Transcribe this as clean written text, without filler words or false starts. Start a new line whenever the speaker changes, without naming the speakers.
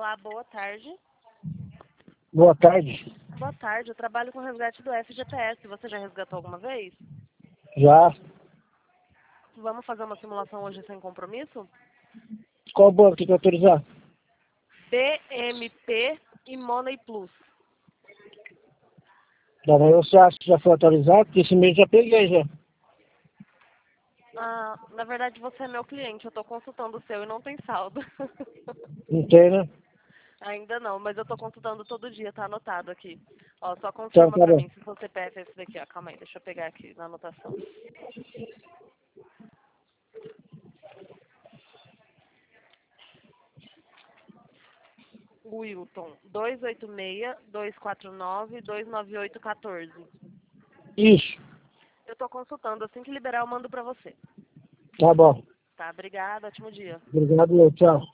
Olá, boa tarde.
Boa tarde.
Boa tarde, eu trabalho com resgate do FGTS. Você já resgatou alguma vez?
Já.
Vamos fazer uma simulação hoje sem compromisso?
Qual banco tem que autorizar?
BMP e Money Plus.
Tá, mas você acha que já foi autorizado? Porque esse mês já peguei já.
Ah, na verdade você é meu cliente, eu estou consultando o seu e não tem saldo.
Não tem, né?
Ainda não, mas eu estou consultando todo dia, tá anotado aqui. Ó, só
Então,
confirma
tá
pra
bom.
mim se seu CPF é esse daqui, ó. Calma aí, deixa eu pegar aqui na anotação. Wilton, 286-249-29814.
Isso.
Eu estou consultando, assim que liberar eu mando pra você.
Tá bom.
Tá, obrigada, ótimo dia.
Obrigado, tchau.